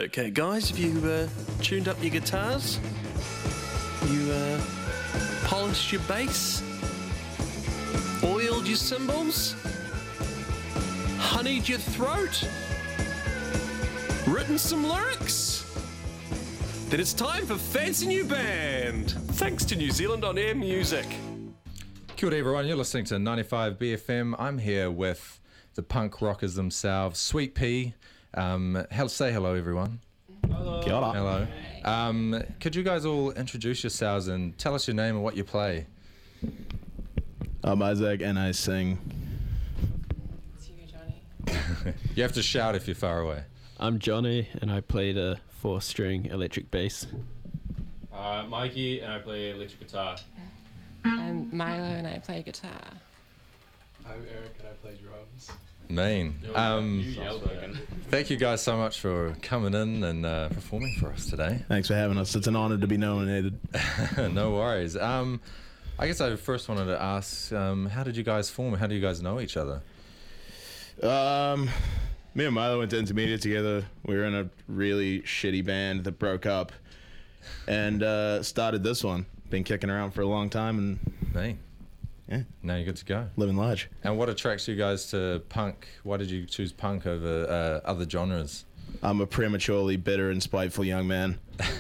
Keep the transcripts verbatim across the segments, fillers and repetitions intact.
Okay, guys, have you uh, tuned up your guitars? You uh, polished your bass? Oiled your cymbals? Honeyed your throat? Written some lyrics? Then it's time for Fancy New Band, thanks to New Zealand On Air Music. Kia ora everyone, you're listening to ninety-five B F M. I'm here with the punk rockers themselves, Sweet Pea. Um, hel- say hello, everyone. Hello. Kia ora. Hello. Um, could you guys all introduce yourselves and tell us your name and what you play? I'm Isaac and I sing. It's you, Johnny. You have to shout if you're far away. I'm Johnny and I play the four-string electric bass. Uh, Mikey, and I play electric guitar. I'm Milo and I play guitar. I'm Eric and I play drums. Mean. You Um, yelled at him. thank you guys so much for coming in and uh, performing for us today. Thanks for having us. It's an honor to be nominated. No worries. Um, I guess I first wanted to ask, um, how did you guys form? How do you guys know each other? Um, me and Milo went to intermediate together. We were in a really shitty band that broke up and uh, started this one. Been kicking around for a long time and Mean. yeah, Now you're good to go. living large. And what attracts you guys to punk? Why did you choose punk over uh, other genres? I'm a prematurely bitter and spiteful young man.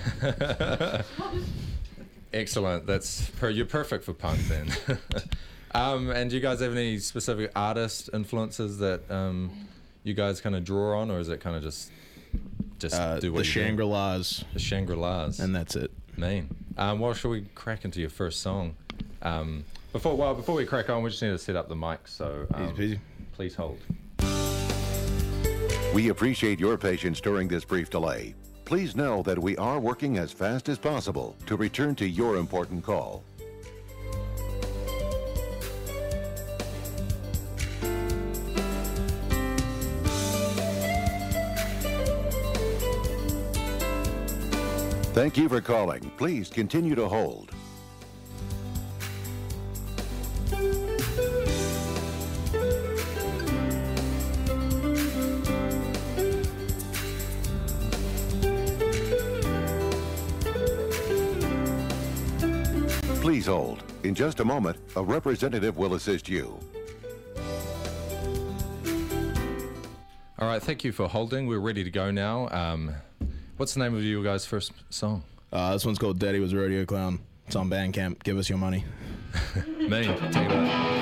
Excellent. That's per- you're perfect for punk then. um, and do you guys have any specific artist influences that um, you guys kind of draw on, or is it kind of just just Uh, do what the you do? Shangri-Las, The Shangri-Las. and that's it. Mean. Um, well, shall we crack into your first song? Um, before well, before we crack on, we just need to set up the mic. So um, Easy peasy. please hold. We appreciate your patience during this brief delay. Please know that we are working as fast as possible to return to your important call. Thank you for calling. Please continue to hold. Please hold. In just a moment, a representative will assist you. All right. Thank you for holding. We're ready to go now. Um, what's the name of your guys' first song? Uh, this one's called Daddy Was a Rodeo Clown. It's on Bandcamp. Give us your money. Mean. Take it out.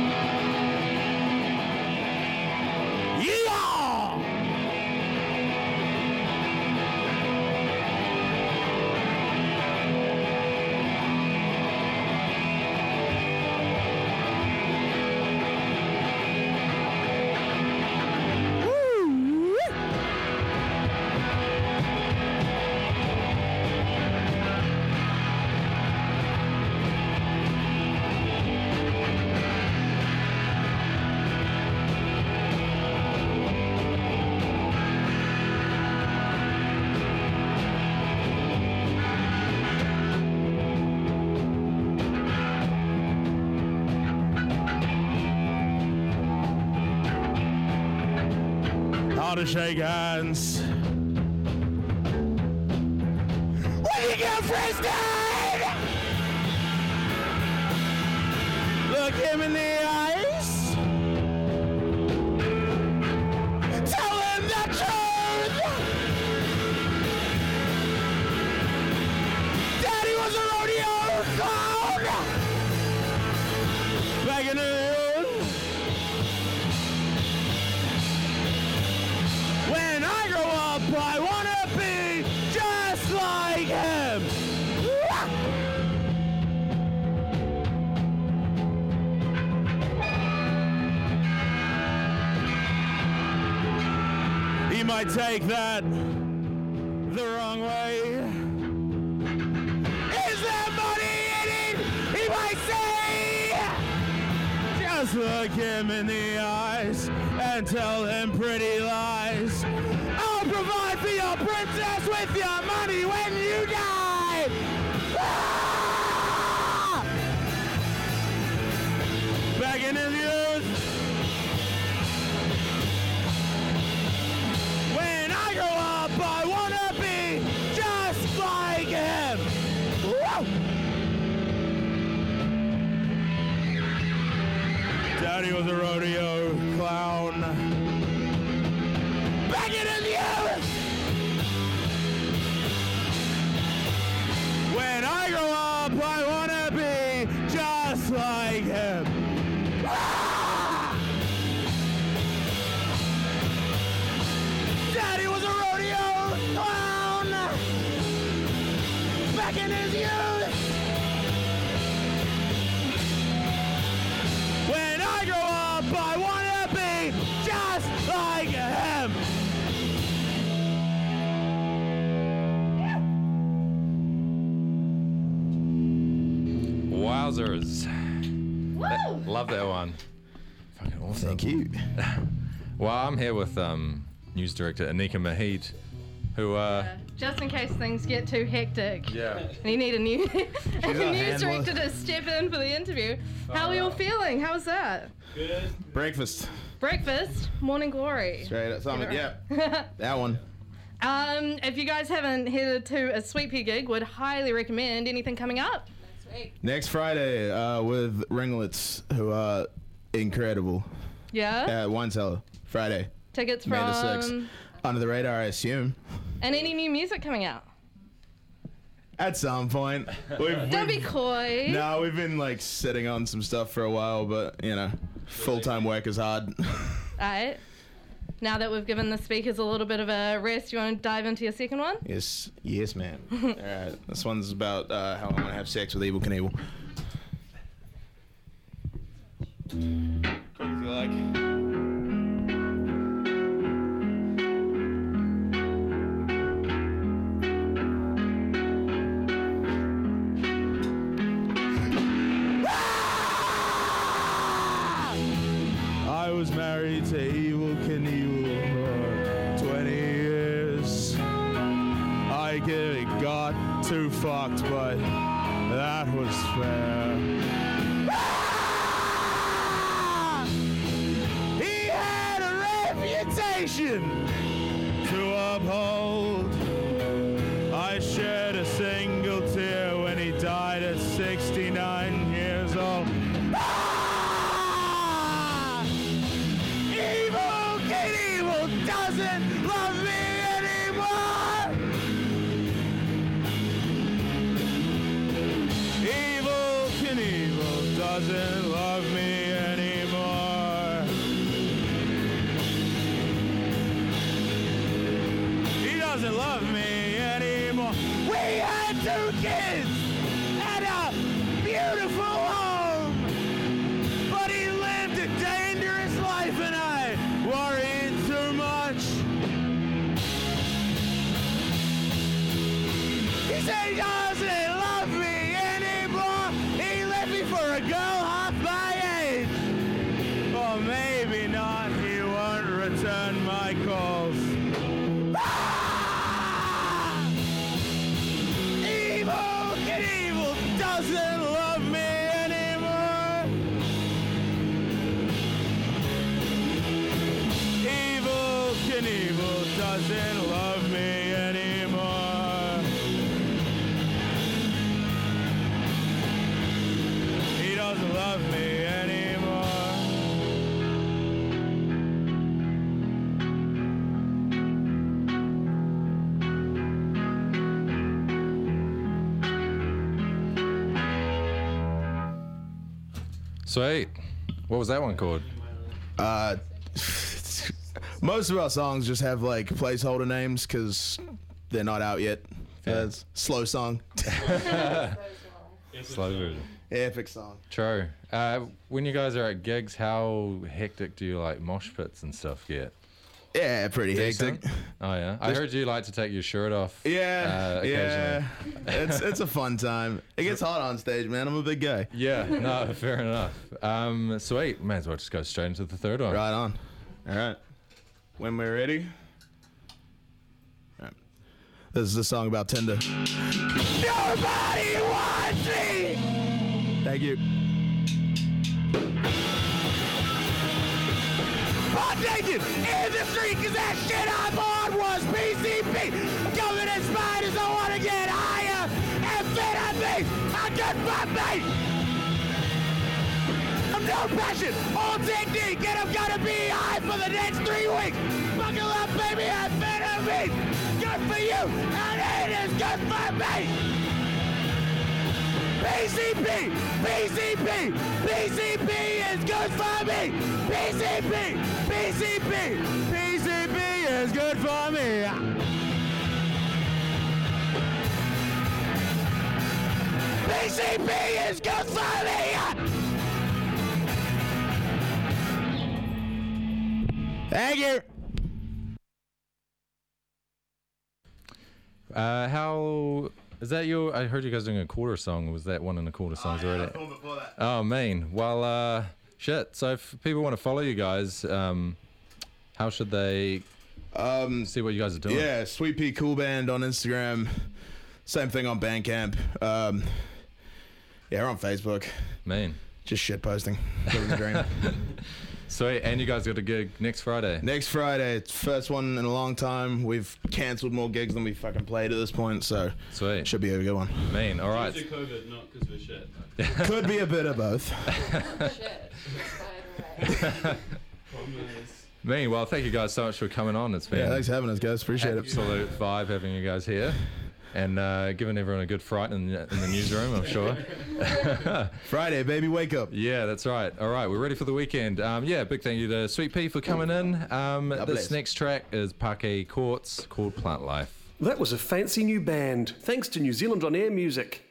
To shake hands. When you get fristed, look him in the eyes. Tell him the truth. Daddy was a rodeo clown back in the day. When I grow up, I wanna be just like him. He might take that the wrong way. Is there money in it? He might say. Just look him in the eyes and tell him pretty lies. I'll provide for your princess with your money when you die. Ah! Back in his youth, when I grow up, I wanna Daddy was a rodeo clown. Back in his youth! When I grow up, I wanna be just like him. Ah! Daddy was a rodeo clown. Back in his youth. When I grow up, I wanna be just like him. Wowzers. That- love that one. Fucking awesome. Thank you. Well, I'm here with um, news director Anika Mahid, who, uh, Just in case things get too hectic. yeah. And you need a new a our news handler. director to step in for the interview. How are you all feeling? How's that? Breakfast. Breakfast, morning glory. Straight up. Something. Get Yeah. That one. Um, if you guys haven't headed to a Sweet Pea gig, would highly recommend. Anything coming up? Next Friday uh, with Ringlets, who are incredible. Yeah. At Wine Cellar. Friday. Tickets May the from. sixth. Under the radar, I assume. And any new music coming out? At some point. We've, Don't be we've, coy. no, we've been like sitting on some stuff for a while, but you know, full-time work is hard. Alright. Now that we've given the speakers a little bit of a rest, you want to dive into your second one? Yes, yes, ma'am. All right, this one's about uh, how I want to have sex with Evel Knievel. Quick as you like. I was married to Evel Knievel for twenty years. I get it got too fucked, but that was fair. Ah! He had a reputation to uphold. I shed a single tear when he died at sixty-nine years old. Evel Knievel doesn't love me anymore. Evel Knievel doesn't love me anymore. He doesn't love me anymore. We had two kids and a beautiful home, but he lived a dangerous life and I worried too much. He said he doesn't love me anymore. He left me for a girl half my age. Or maybe not, he won't return my calls. Ah! Evel Knievel doesn't love me anymore. Evel Knievel doesn't love me anymore. He doesn't love me anymore. Sweet. What was that one called? Uh, most of our songs just have like placeholder names because they're not out yet. Yeah. It's slow song. Slow version. Epic song. True. Uh, when you guys are at gigs, how hectic do you like mosh pits and stuff get? Yeah, pretty hectic. Decent? Oh yeah. I Just- heard you like to take your shirt off. Yeah, uh, yeah. occasionally. it's it's a fun time. It gets hot on stage, man. I'm a big guy. Yeah. No, fair enough. Um, sweet. May as well just go straight into the third one. Right on. All right. When we're ready. All right. This is a song about Tinder. Nobody wants me. Thank you. I'm taking in the street cause that shit I bought was P C P. Coming in spiders, I wanna get higher. Amphetamine, I got my mate. I'm No passion, all technique, and I'm gonna be high for the next three weeks. Buckle up, baby, I'm enemies. Good for you, and it is good for me. P C P, P C P, P C P is good for me. P C P, P C P, P C P is good for me. P C P is good for me. Thank you. Uh, how is that your? I heard you guys doing a quarter song. Was that one in the quarter songs Oh, yeah, already? I filmed before that. Oh, mean. Well, uh, shit. So if people want to follow you guys, um, how should they Um, see what you guys are doing? Yeah, Sweet Pea Cool Band on Instagram. Same thing on Bandcamp. Um, yeah, we're on Facebook. Mean. Just shit posting. Living the dream. Sweet. And you guys got a gig next Friday. Next Friday, it's first one in a long time. We've cancelled more gigs than we fucking played at this point, so Sweet. Should be a good one. Mean. All right. Due to COVID, not because we're shit. Could be a bit of both. Shit. Promise. Mean. Well, thank you guys so much for coming on. It's been Yeah, thanks for having us, guys. Appreciate it. absolute vibe having you guys here. And uh, giving everyone a good fright in the, in the newsroom, I'm sure. Friday, baby, wake up. Yeah, that's right. All right, we're ready for the weekend. Um, yeah, big thank you to Sweet Pea for coming in. Um, God this bless. next track is Parquet Courts called Plant Life. That was a fancy new band. Thanks to New Zealand On Air Music.